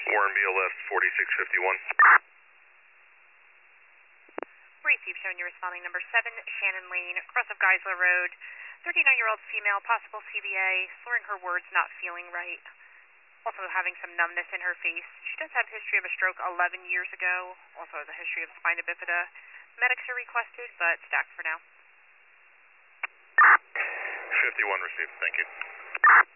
Warren BLS 4651. Receive, showing you responding number 7, Shannon Lane, cross of Geisler Road. 39-year-old female, possible CVA, slurring her words, not feeling right. Also having some numbness in her face. She does have a history of a stroke 11 years ago. Also has a history of spina bifida. Medics are requested, but stacked for now. 51 received, thank you.